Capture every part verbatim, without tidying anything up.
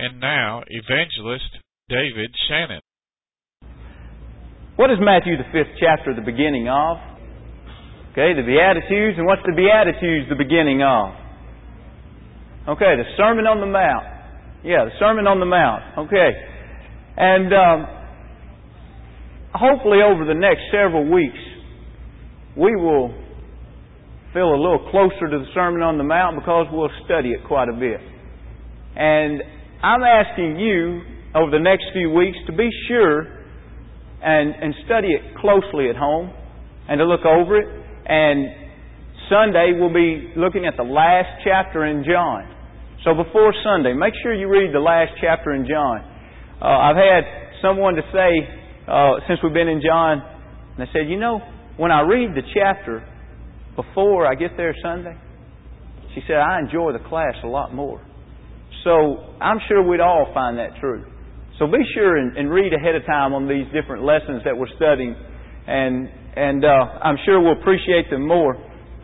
And now, Evangelist David Shannon. What is Matthew the fifth chapter the beginning of? Okay, the Beatitudes. And what's the Beatitudes the beginning of? Okay, the Sermon on the Mount. Yeah, the Sermon on the Mount. Okay. And um, hopefully over the next several weeks, we will feel a little closer to the Sermon on the Mount because we'll study it quite a bit. And I'm asking you over the next few weeks to be sure and, and study it closely at home and to look over it. And Sunday we'll be looking at the last chapter in John. So before Sunday, make sure you read the last chapter in John. Uh, I've had someone to say, uh, since we've been in John, and they said, you know, when I read the chapter before I get there Sunday, she said, I enjoy the class a lot more. So I'm sure we'd all find that true. So be sure and, and read ahead of time on these different lessons that we're studying, and and uh, I'm sure we'll appreciate them more.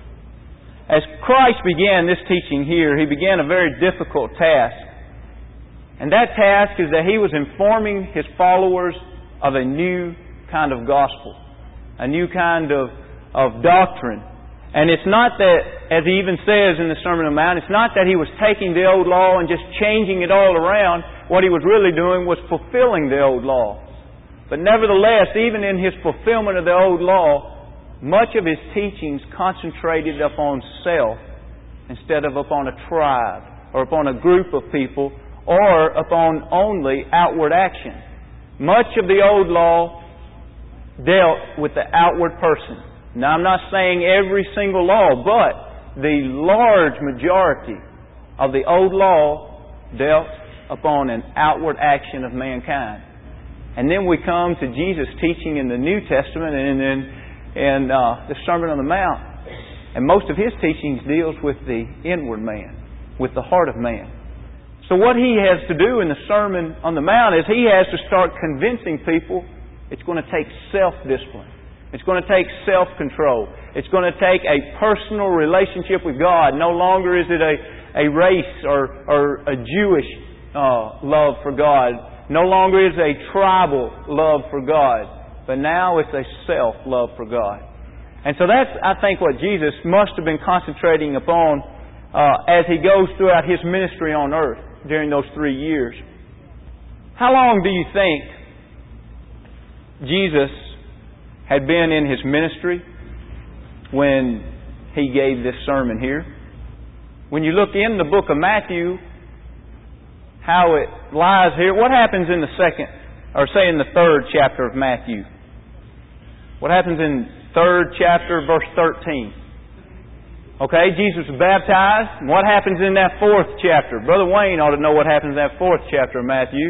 As Christ began this teaching here, He began a very difficult task. And that task is that He was informing His followers of a new kind of gospel, a new kind of, of doctrine. And it's not that, as He even says in the Sermon on the Mount, it's not that He was taking the old law and just changing it all around. What He was really doing was fulfilling the old law. But nevertheless, even in His fulfillment of the old law, much of His teachings concentrated upon self instead of upon a tribe or upon a group of people or upon only outward action. Much of the old law dealt with the outward person. Now, I'm not saying every single law, but the large majority of the old law dealt upon an outward action of mankind. And then we come to Jesus' teaching in the New Testament and in and, uh, the Sermon on the Mount. And most of His teachings deals with the inward man, with the heart of man. So what He has to do in the Sermon on the Mount is He has to start convincing people it's going to take self-discipline. It's going to take self-control. It's going to take a personal relationship with God. No longer is it a, a race or, or a Jewish uh, love for God. No longer is it a tribal love for God. But now it's a self-love for God. And so that's, I think, what Jesus must have been concentrating upon uh, as He goes throughout His ministry on earth during those three years. How long do you think Jesus had been in His ministry when He gave this sermon here? When you look in the book of Matthew, how it lies here, what happens in the second, or say in the third chapter of Matthew? What happens in third chapter, verse thirteen? Okay, Jesus was baptized. And what happens in that fourth chapter? Brother Wayne ought to know what happens in that fourth chapter of Matthew.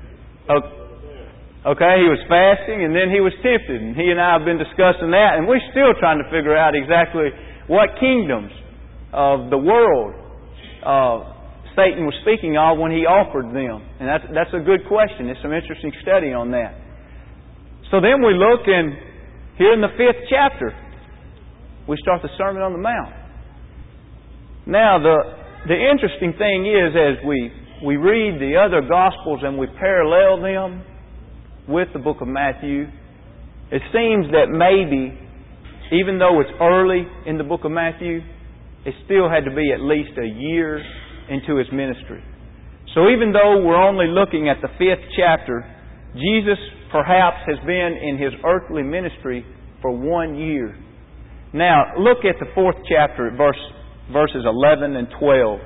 Okay, He was fasting and then He was tempted. And he and I have been discussing that. And we're still trying to figure out exactly what kingdoms of the world uh, Satan was speaking of when he offered them. And that's, that's a good question. There's some interesting study on that. So then we look and here in the fifth chapter, we start the Sermon on the Mount. Now, the the interesting thing is, as we, we read the other Gospels and we parallel them with the book of Matthew, it seems that maybe, even though it's early in the book of Matthew, it still had to be at least a year into His ministry. So even though we're only looking at the fifth chapter, Jesus perhaps has been in His earthly ministry for one year. Now, look at the fourth chapter, verse, verses eleven and twelve.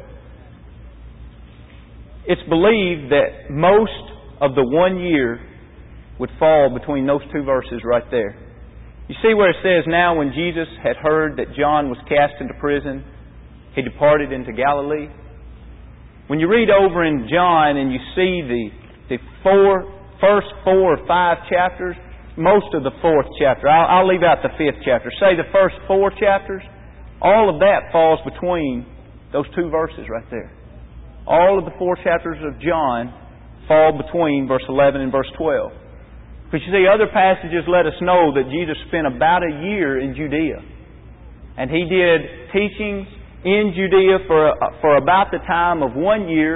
It's believed that most of the one year would fall between those two verses right there. You see where it says, now when Jesus had heard that John was cast into prison, He departed into Galilee. When you read over in John and you see the, the four, first four or five chapters, most of the fourth chapter, I'll, I'll leave out the fifth chapter, say the first four chapters, all of that falls between those two verses right there. All of the four chapters of John fall between verse eleven and verse twelve. But you see, other passages let us know that Jesus spent about a year in Judea. And He did teachings in Judea for, for about the time of one year.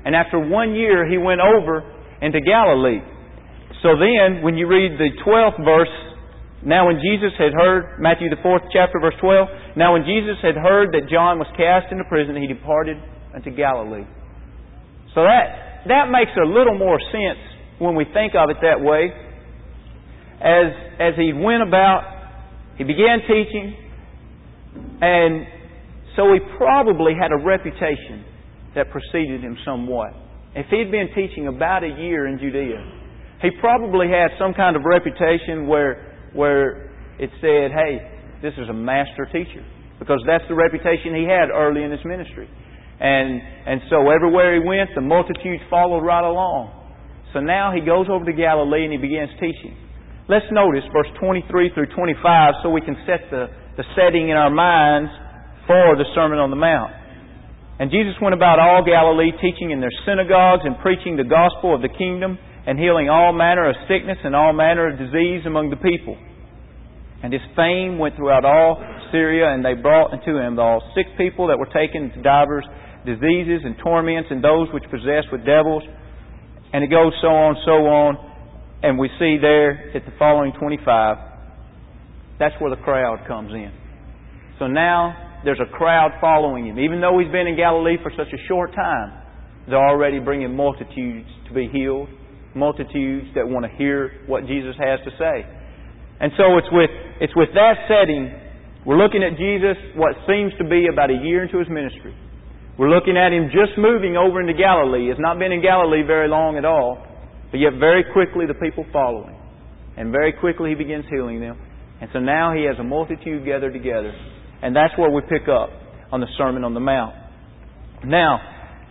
And after one year, He went over into Galilee. So then, when you read the twelfth verse, now when Jesus had heard, Matthew the fourth chapter, verse twelve, now when Jesus had heard that John was cast into prison, He departed unto Galilee. So that, that makes a little more sense when we think of it that way. As, as He went about, He began teaching, and so He probably had a reputation that preceded Him somewhat. If He'd been teaching about a year in Judea, He probably had some kind of reputation where, where it said, hey, this is a master teacher. Because that's the reputation He had early in His ministry. And, and so everywhere He went, the multitudes followed right along. So now He goes over to Galilee and He begins teaching. Let's notice verse twenty-three through twenty-five so we can set the, the setting in our minds for the Sermon on the Mount. And Jesus went about all Galilee, teaching in their synagogues and preaching the gospel of the kingdom, and healing all manner of sickness and all manner of disease among the people. And His fame went throughout all Syria, and they brought unto Him all sick people that were taken to divers diseases and torments, and those which possessed with devils. And it goes so on, so on. And we see there at the following twenty-five, that's where the crowd comes in. So now there's a crowd following Him. Even though He's been in Galilee for such a short time, they're already bringing multitudes to be healed. Multitudes that want to hear what Jesus has to say. And so it's with it's with that setting, we're looking at Jesus, what seems to be about a year into His ministry. We're looking at Him just moving over into Galilee. He's not been in Galilee very long at all, but yet very quickly the people follow Him. And very quickly He begins healing them. And so now He has a multitude gathered together. And that's where we pick up on the Sermon on the Mount. Now,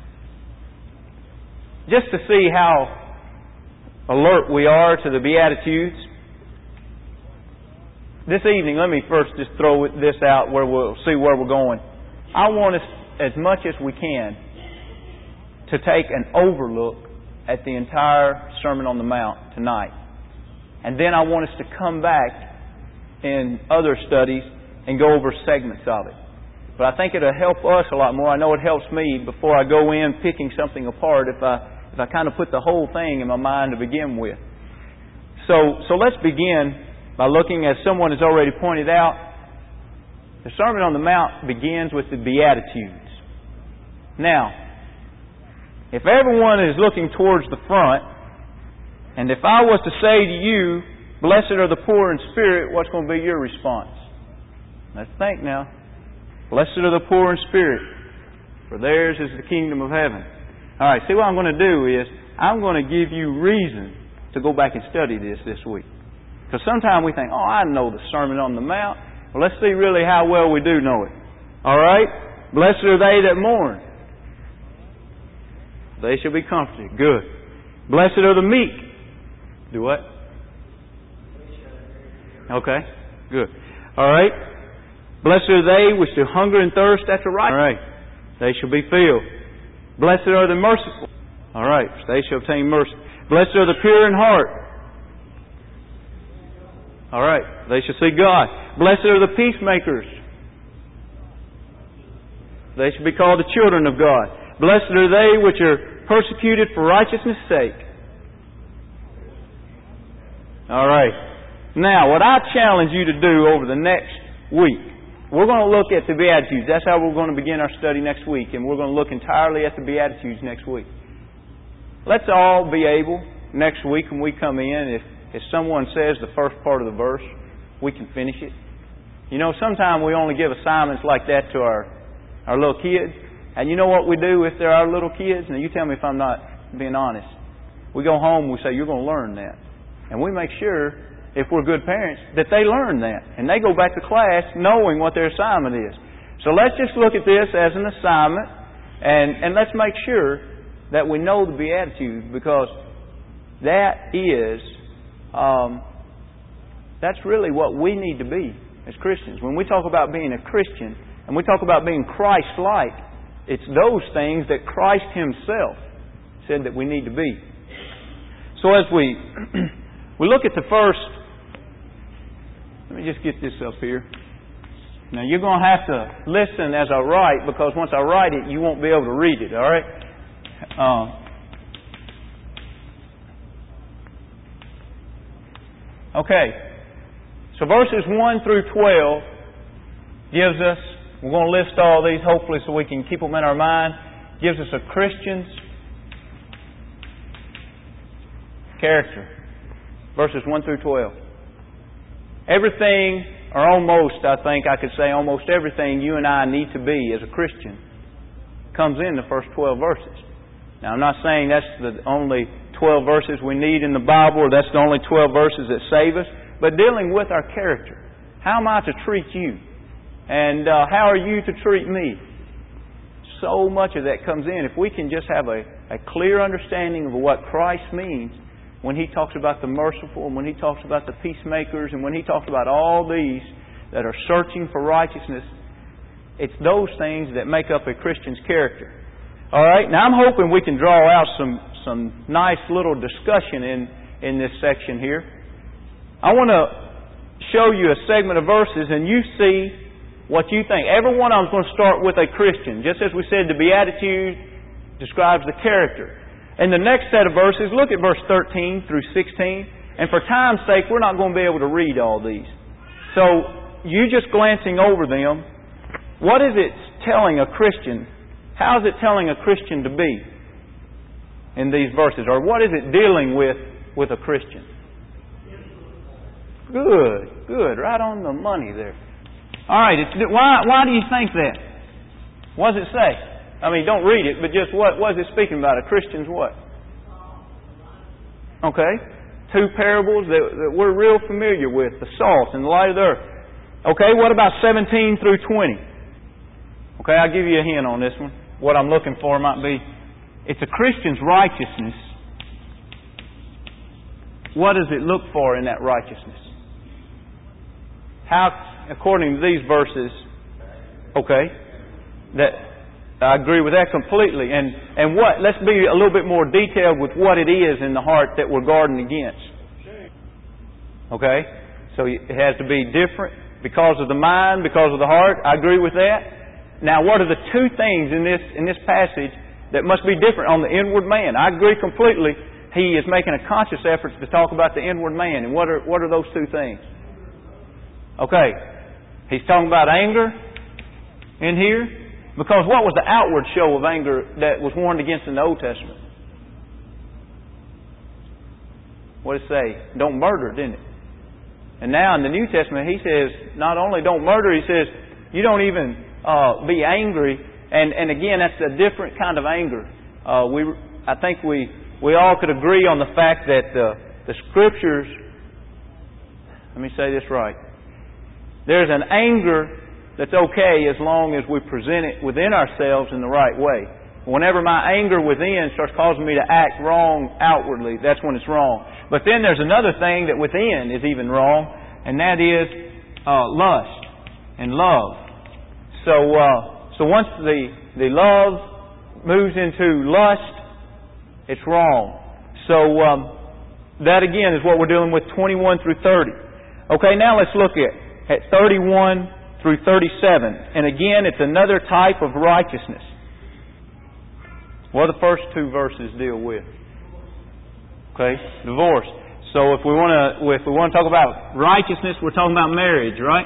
just to see how alert we are to the Beatitudes. This evening, let me first just throw this out where we'll see where we're going. I want us, as much as we can, to take an overlook at the entire Sermon on the Mount tonight. And then I want us to come back in other studies and go over segments of it. But I think it'll help us a lot more. I know it helps me before I go in picking something apart if I If I kind of put the whole thing in my mind to begin with. So, so let's begin by looking, as someone has already pointed out, the Sermon on the Mount begins with the Beatitudes. Now, if everyone is looking towards the front, and if I was to say to you, blessed are the poor in spirit, what's going to be your response? Let's think now. Blessed are the poor in spirit, for theirs is the kingdom of heaven. All right, see what I'm going to do is I'm going to give you reason to go back and study this this week. Because sometimes we think, oh, I know the Sermon on the Mount. Well, let's see really how well we do know it. All right? Blessed are they that mourn. They shall be comforted. Good. Blessed are the meek. Do what? Okay, good. All right. Blessed are they which do hunger and thirst after righteousness. All right. They shall be filled. Blessed are the merciful. All right. They shall obtain mercy. Blessed are the pure in heart. All right. They shall see God. Blessed are the peacemakers. They shall be called the children of God. Blessed are they which are persecuted for righteousness' sake. All right. Now, what I challenge you to do over the next week, we're going to look at the Beatitudes. That's how we're going to begin our study next week. And we're going to look entirely at the Beatitudes next week. Let's all be able, next week when we come in, if, if someone says the first part of the verse, we can finish it. You know, sometimes we only give assignments like that to our, our little kids. And you know what we do if they're our little kids? Now, you tell me if I'm not being honest. We go home and we say, you're going to learn that. And we make sure, if we're good parents, that they learn that. And they go back to class knowing what their assignment is. So let's just look at this as an assignment. And, and let's make sure that we know the Beatitudes, because that is, um, that's really what we need to be as Christians. When we talk about being a Christian, and we talk about being Christ-like, it's those things that Christ Himself said that we need to be. So as we we look at the first, let me just get this up here. Now you're going to have to listen as I write, because once I write it, you won't be able to read it, all right? Uh, okay. So verses one through twelve gives us, we're going to list all these hopefully so we can keep them in our mind, gives us a Christian's character. Verses one through twelve. Everything, or almost, I think I could say almost everything you and I need to be as a Christian comes in the first twelve verses. Now, I'm not saying that's the only twelve verses we need in the Bible, or that's the only twelve verses that save us, but dealing with our character. How am I to treat you? And uh, how are you to treat me? So much of that comes in. If we can just have a, a clear understanding of what Christ means when He talks about the merciful, and when He talks about the peacemakers, and when He talks about all these that are searching for righteousness, it's those things that make up a Christian's character. All right? Now, I'm hoping we can draw out some, some nice little discussion in, in this section here. I want to show you a segment of verses, and you see what you think. Every one of them is going to start with a Christian. Just as we said, the Beatitude describes the character. In the next set of verses, look at verse thirteen through sixteen. And for time's sake, we're not going to be able to read all these. So, you just glancing over them, what is it telling a Christian? How is it telling a Christian to be in these verses? Or what is it dealing with with a Christian? Good, good. Right on the money there. All right, it's, why, why do you think that? What does it say? I mean, don't read it, but just what, what is it speaking about? A Christian's what? Okay. Two parables that, that we're real familiar with. The salt and the light of the earth. Okay, what about seventeen through twenty? Okay, I'll give you a hint on this one. What I'm looking for might be, it's a Christian's righteousness. What does it look for in that righteousness? How, according to these verses, okay, that I agree with that completely. And and what? Let's be a little bit more detailed with what it is in the heart that we're guarding against. Okay, so it has to be different because of the mind, because of the heart. I agree with that. Now, what are the two things in this in this passage that must be different on the inward man? I agree completely. He is making a conscious effort to talk about the inward man. And what are what are those two things? Okay. He's talking about anger in here. Because what was the outward show of anger that was warned against in the Old Testament? What did it say? Don't murder, didn't it? And now in the New Testament, he says, not only don't murder, he says, you don't even uh, be angry. And, and again, that's a different kind of anger. Uh, we, I think we, we all could agree on the fact that the, the Scriptures, let me say this right, there's an anger that's okay as long as we present it within ourselves in the right way. Whenever my anger within starts causing me to act wrong outwardly, that's when it's wrong. But then there's another thing that within is even wrong, and that is uh, lust and love. So, uh, so once the the love moves into lust, it's wrong. So um, that again is what we're dealing with twenty-one through thirty. Okay, now let's look at at thirty-one through thirty-seven. And again, it's another type of righteousness. What do the first two verses deal with? Okay, divorce. So if we want to, if we want to talk about righteousness, we're talking about marriage, right?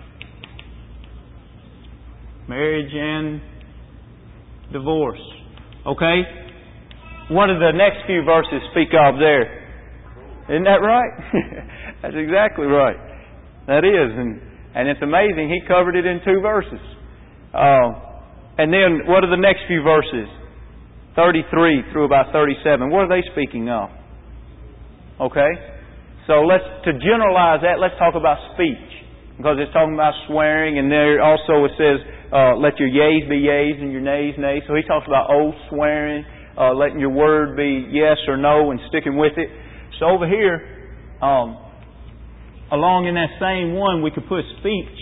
Marriage and divorce. Okay? What do the next few verses speak of there? Isn't that right? That's exactly right. That is, and and it's amazing. He covered it in two verses. Uh, and then what are the next few verses? thirty-three through about thirty-seven. What are they speaking of? Okay? So let's, to generalize that, let's talk about speech. Because it's talking about swearing, and there also it says, uh, let your yeas be yeas and your nays nays. So he talks about oath, swearing, uh, letting your word be yes or no and sticking with it. So over here, um, along in that same one, we could put speech.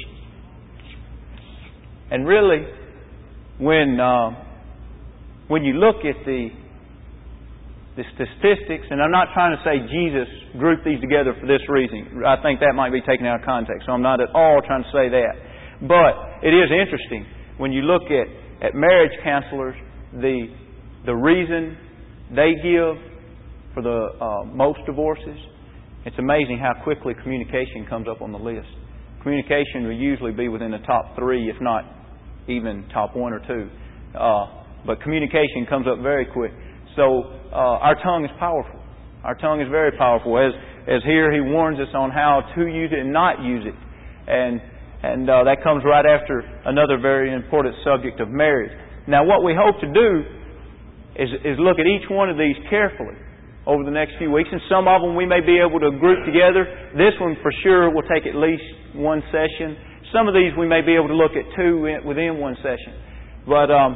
And really, when uh, when you look at the the statistics, and I'm not trying to say Jesus grouped these together for this reason. I think that might be taken out of context, so I'm not at all trying to say that. But it is interesting when you look at, at marriage counselors, the the reason they give for the uh, most divorces, it's amazing how quickly communication comes up on the list. Communication will usually be within the top three, if not even top one or two. Uh, but communication comes up very quick. So uh, our tongue is powerful. Our tongue is very powerful. As as here he warns us on how to use it and not use it. And and uh, that comes right after another very important subject of marriage. Now what we hope to do is, is look at each one of these carefully over the next few weeks. And some of them we may be able to group together. This one for sure will take at least one session. Some of these we may be able to look at two within one session. But um,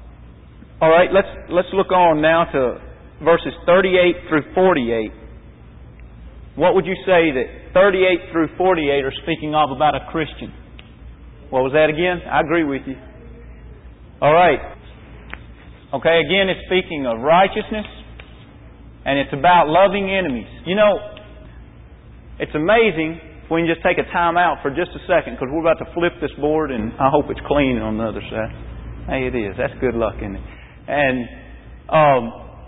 all right, let's let's look on now to verses thirty-eight through forty-eight. What would you say that thirty-eight through forty-eight are speaking of about a Christian? What was that again? I agree with you. All right. Okay, again it's speaking of righteousness, and it's about loving enemies. You know, it's amazing if we can just take a time out for just a second, because we're about to flip this board, and I hope it's clean on the other side. Hey, it is. That's good luck, isn't it? And um,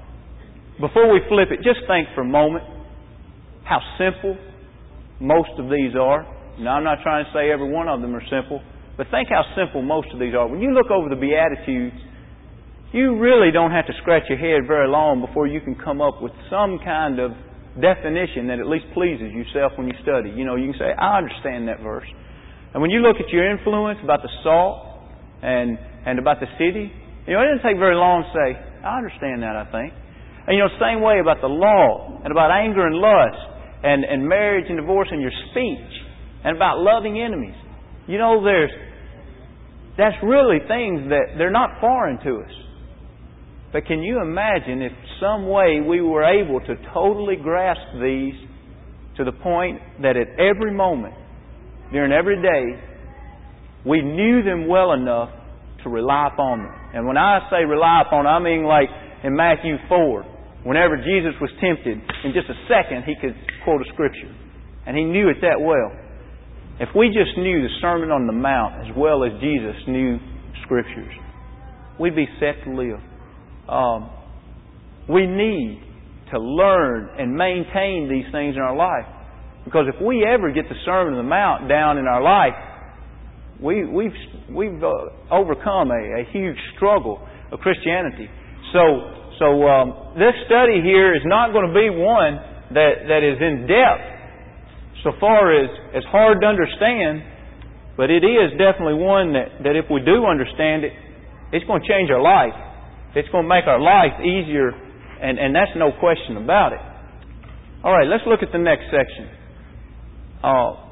before we flip it, just think for a moment how simple most of these are. Now, I'm not trying to say every one of them are simple, but think how simple most of these are. When you look over the Beatitudes, you really don't have to scratch your head very long before you can come up with some kind of definition that at least pleases yourself when you study. You know, you can say, I understand that verse. And when you look at your influence about the salt and and about the city, you know, it doesn't take very long to say, I understand that, I think. And, you know, same way about the law and about anger and lust and, and marriage and divorce and your speech and about loving enemies. You know, there's that's really things that they're not foreign to us. But can you imagine if some way we were able to totally grasp these to the point that at every moment, during every day, we knew them well enough to rely upon them. And when I say rely upon them, I mean like in Matthew four, whenever Jesus was tempted, in just a second he could quote a scripture. And he knew it that well. If we just knew the Sermon on the Mount as well as Jesus knew scriptures, we'd be set to live. Um, we need to learn and maintain these things in our life. Because if we ever get the Sermon on the Mount down in our life, we, we've we've uh, overcome a, a huge struggle of Christianity. So so um, this study here is not going to be one that, that is in depth so far as, as hard to understand, but it is definitely one that, that if we do understand it, it's going to change our life. It's going to make our life easier, and, and that's no question about it. All right, let's look at the next section. Uh,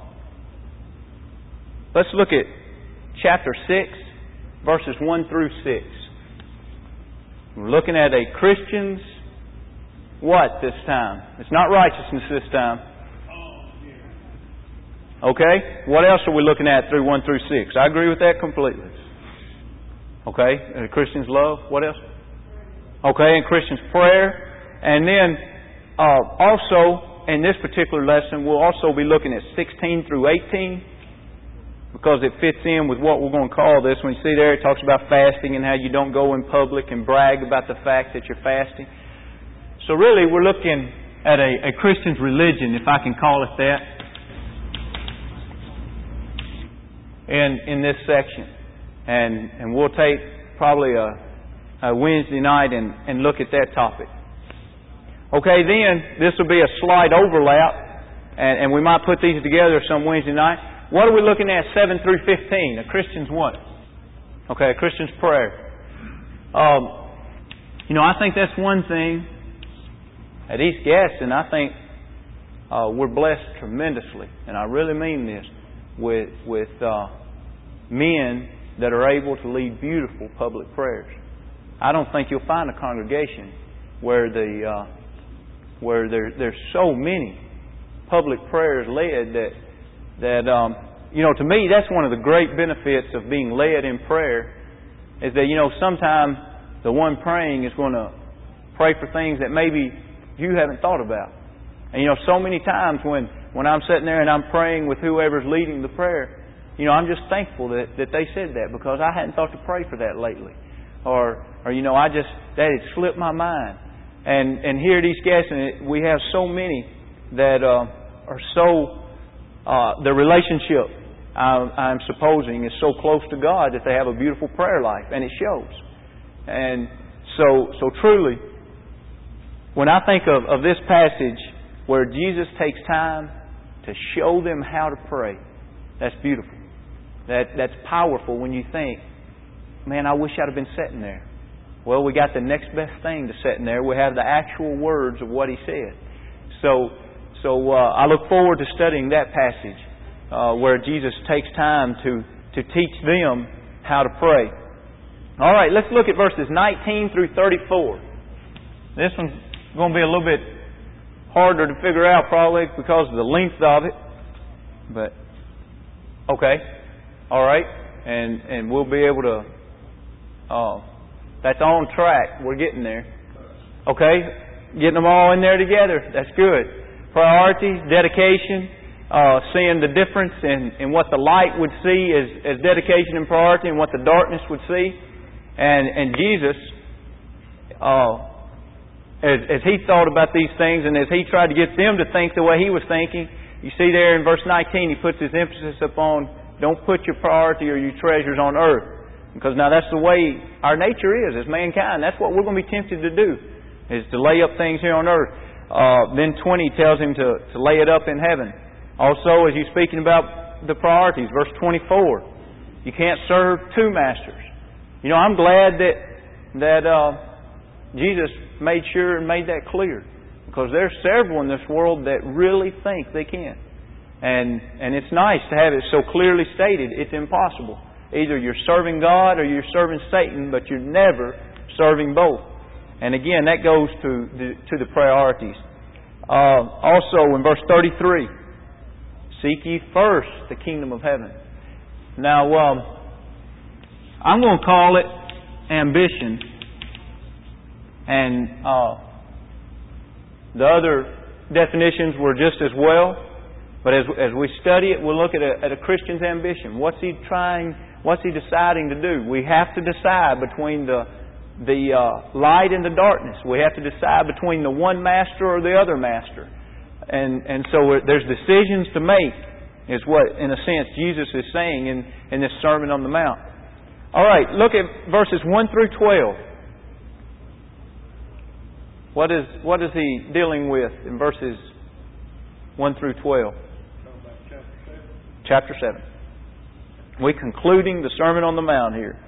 let's look at chapter six, verses one through six. We're looking at a Christian's what this time? It's not righteousness this time. Okay? What else are we looking at through one through six? I agree with that completely. Okay? And a Christian's love. What else? Okay, and Christian's prayer. And then uh, also, in this particular lesson, we'll also be looking at sixteen through eighteen, because it fits in with what we're going to call this. When you see there, it talks about fasting and how you don't go in public and brag about the fact that you're fasting. So really, we're looking at a, a Christian's religion, if I can call it that, in in this section. And and we'll take probably a, a Wednesday night and, and look at that topic. Okay, then this will be a slight overlap, and, and we might put these together some Wednesday night. What are we looking at seven through fifteen? A Christian's what? Okay, a Christian's prayer. Um, you know, I think that's one thing at East Gadsden. I think uh, we're blessed tremendously, and I really mean this, with with uh, men that are able to lead beautiful public prayers. I don't think you'll find a congregation where the uh, where there there's so many public prayers led that that um, you know, to me that's one of the great benefits of being led in prayer, is that, you know, sometimes the one praying is going to pray for things that maybe you haven't thought about. And, you know, so many times when, when I'm sitting there and I'm praying with whoever's leading the prayer, you know, I'm just thankful that, that they said that, because I hadn't thought to pray for that lately. or, or you know, I just, that had slipped my mind. And, and here at East Gaston, we have so many that uh, are so, uh, their relationship, I'm, I'm supposing, is so close to God that they have a beautiful prayer life, and it shows. And so, so truly, when I think of, of this passage where Jesus takes time to show them how to pray, that's beautiful. That, that's powerful when you think, man, I wish I'd have been sitting there. Well, we got the next best thing to sitting there. We have the actual words of what He said. So, so uh, I look forward to studying that passage uh, where Jesus takes time to, to teach them how to pray. All right, let's look at verses nineteen through thirty-four. This one's going to be a little bit harder to figure out probably because of the length of it. But, okay. All right. And and we'll be able to... Uh, that's on track. We're getting there. Okay. Getting them all in there together. That's good. Priorities, dedication, uh, seeing the difference in, in what the light would see as, as dedication and priority and what the darkness would see. And, and Jesus... Uh, As, as He thought about these things and as He tried to get them to think the way He was thinking, you see there in verse nineteen, He puts His emphasis upon don't put your priority or your treasures on earth. Because now that's the way our nature is as mankind. That's what we're going to be tempted to do, is to lay up things here on earth. Uh, then twenty tells Him to, to lay it up in heaven. Also, as He's speaking about the priorities, verse twenty-four, you can't serve two masters. You know, I'm glad that, that, uh, Jesus made sure and made that clear, because there's several in this world that really think they can. And and it's nice to have it so clearly stated. It's impossible. Either you're serving God or you're serving Satan, but you're never serving both. And again, that goes to the, to the priorities. Uh, also in verse thirty-three, seek ye first the kingdom of heaven. Now, um, I'm going to call it ambition. And uh, the other definitions were just as well. But as as we study it, we'll look at a, at a Christian's ambition. What's he trying? What's he deciding to do? We have to decide between the the uh, light and the darkness. We have to decide between the one master or the other master. And and so there's decisions to make, is what, in a sense, Jesus is saying in, in this Sermon on the Mount. All right, look at verses one through twelve. What is what is He dealing with in verses one through twelve? Chapter seven. We're concluding the Sermon on the Mount here.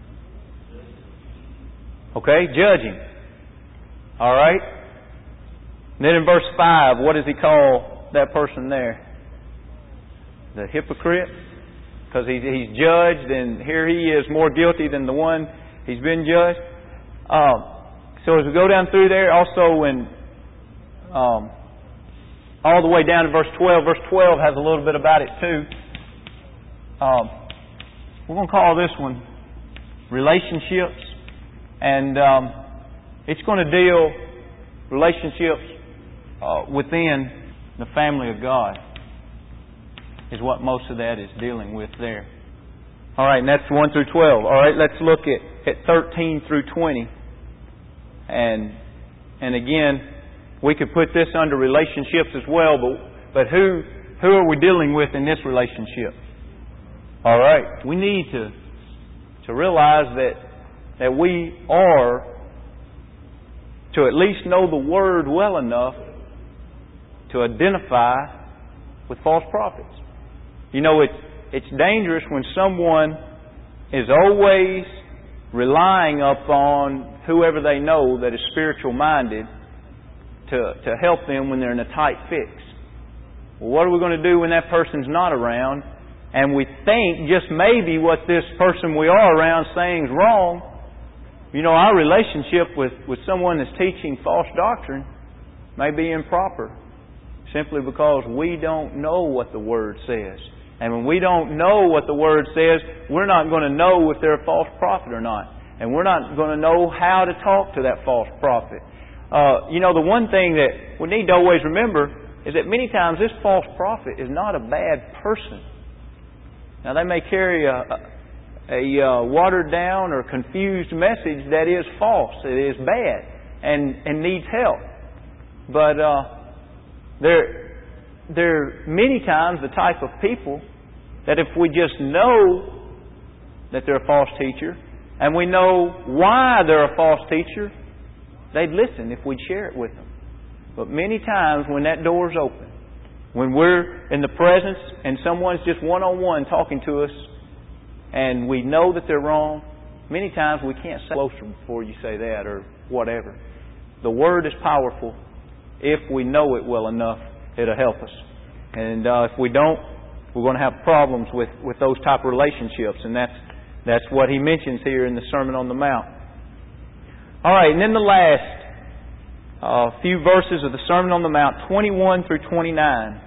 Okay, judging. All right. And then in verse five, what does He call that person there? The hypocrite. Because he's, he's judged, and here he is more guilty than the one he's been judged. Um, So as we go down through there, also when um, all the way down to verse twelve, verse twelve has a little bit about it too. Um, we're going to call this one relationships, and um, it's going to deal relationships uh, within the family of God. Is what most of that is dealing with there. All right, and that's one through twelve. All right, let's look at, at thirteen through twenty. And and again, we could put this under relationships as well, but but who who are we dealing with in this relationship? All right, we need to to realize that that we are to at least know the Word well enough to identify with false prophets. You know, it's it's dangerous when someone is always relying upon whoever they know that is spiritual minded to, to help them when they're in a tight fix. Well, what are we going to do when that person's not around and we think just maybe what this person we are around saying is wrong? You know, our relationship with, with someone that's teaching false doctrine may be improper simply because we don't know what the Word says. And when we don't know what the Word says, we're not going to know if they're a false prophet or not. And we're not going to know how to talk to that false prophet. Uh, you know, the one thing that we need to always remember is that many times this false prophet is not a bad person. Now, they may carry a, a uh, watered down or confused message that is false, it is bad, and, and needs help. But uh, there, there are many times the type of people that if we just know that they're a false teacher, and we know why they're a false teacher, they'd listen if we'd share it with them. But many times when that door's open, when we're in the presence and someone's just one-on-one talking to us and we know that they're wrong, many times we can't say closer before you say that or whatever. The Word is powerful. If we know it well enough, it'll help us. And uh, if we don't, we're going to have problems with, with those type of relationships. And that's, that's what he mentions here in the Sermon on the Mount. All right, and then the last uh, few verses of the Sermon on the Mount, twenty-one through twenty-nine.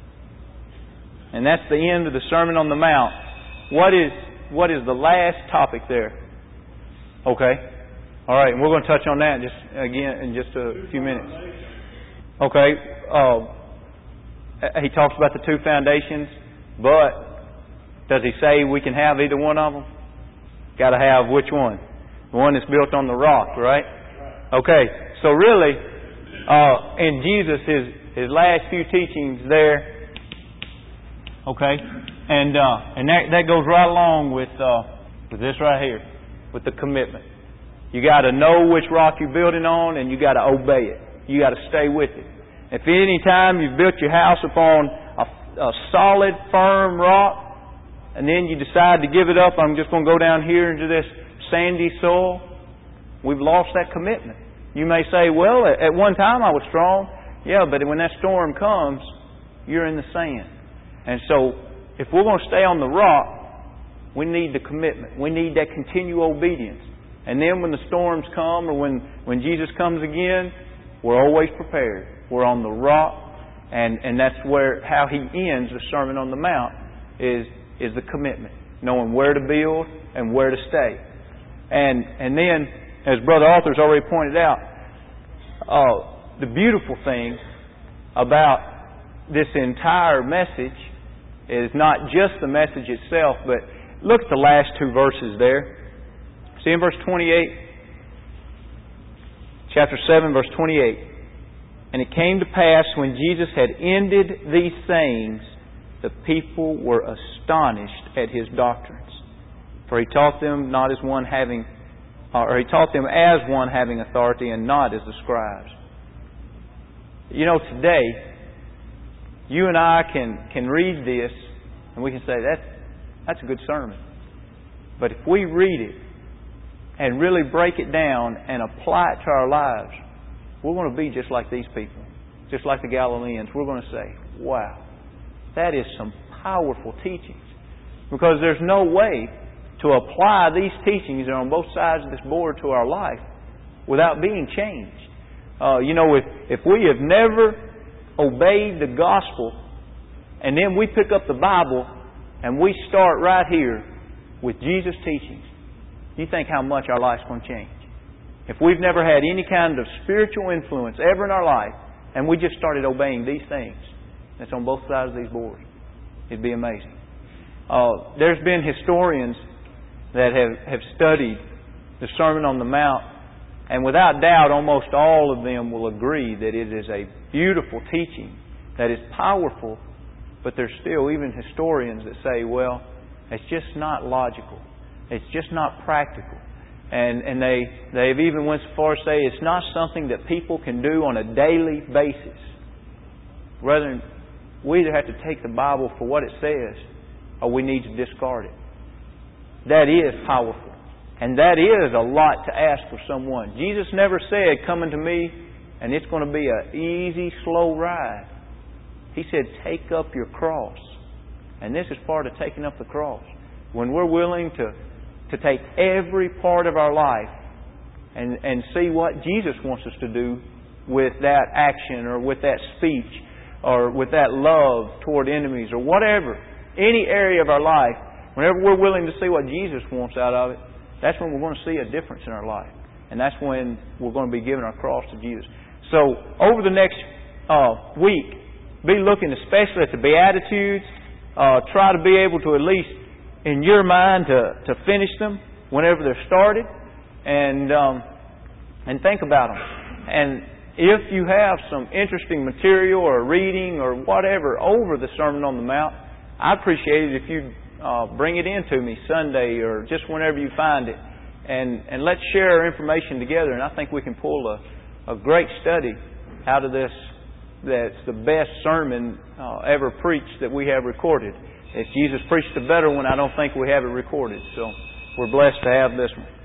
And that's the end of the Sermon on the Mount. What is what is the last topic there? Okay. All right, and we're going to touch on that just again in just a few minutes. Okay. Uh, he talks about the two foundations, but does he say we can have either one of them? Got to have which one? The one that's built on the rock, right? Okay. So really, uh, in Jesus, his his last few teachings there. Okay, and uh, and that that goes right along with uh, with this right here, with the commitment. You got to know which rock you're building on, and you got to obey it. You got to stay with it. If any time you've built your house upon a, a solid, firm rock, and then you decide to give it up, I'm just going to go down here into this sandy soil, we've lost that commitment. You may say, well, at one time I was strong. Yeah, but when that storm comes, you're in the sand. And so, if we're going to stay on the rock, we need the commitment. We need that continual obedience. And then when the storms come, or when, when Jesus comes again, we're always prepared. We're on the rock, and, and that's where how he ends the Sermon on the Mount is is the commitment, knowing where to build and where to stay. And and then, as Brother Arthur's already pointed out, uh, the beautiful thing about this entire message is not just the message itself, but look at the last two verses there. See in verse twenty-eight, chapter seven, verse twenty-eight. And it came to pass when Jesus had ended these sayings, the people were astonished at his doctrines. For he taught them not as one having, or he taught them as one having authority, and not as the scribes. You know, today, you and I can, can read this, and we can say, that's, that's a good sermon. But if we read it, and really break it down, and apply it to our lives, we're going to be just like these people. Just like the Galileans. We're going to say, wow, that is some powerful teachings. Because there's no way to apply these teachings that are on both sides of this board to our life without being changed. Uh, you know, if, if we have never obeyed the gospel, and then we pick up the Bible and we start right here with Jesus' teachings, you think how much our life's going to change. If we've never had any kind of spiritual influence ever in our life, and we just started obeying these things that's on both sides of these boards, it'd be amazing. Uh, there's been historians that have, have studied the Sermon on the Mount, and without doubt, almost all of them will agree that it is a beautiful teaching, that is powerful, but there's still even historians that say, well, it's just not logical. It's just not practical. And and they, they've even went so far as to say it's not something that people can do on a daily basis. Rather, we either have to take the Bible for what it says, or we need to discard it. That is powerful. And that is a lot to ask for someone. Jesus never said, come unto me, and it's going to be an easy, slow ride. He said, take up your cross. And this is part of taking up the cross. When we're willing to to take every part of our life and, and see what Jesus wants us to do with that action or with that speech or with that love toward enemies or whatever, any area of our life, whenever we're willing to see what Jesus wants out of it, that's when we're going to see a difference in our life. And that's when we're going to be giving our cross to Jesus. So, over the next uh, week, be looking especially at the Beatitudes. Uh, try to be able to at least in your mind to, to finish them whenever they're started, and um, and think about them. And if you have some interesting material or reading or whatever over the Sermon on the Mount, I'd appreciate it if you uh, bring it in to me Sunday or just whenever you find it, and and let's share our information together. And I think we can pull a, a great study out of this. That's the best sermon uh, ever preached that we have recorded. If Jesus preached a better one, I don't think we have it recorded. So we're blessed to have this one.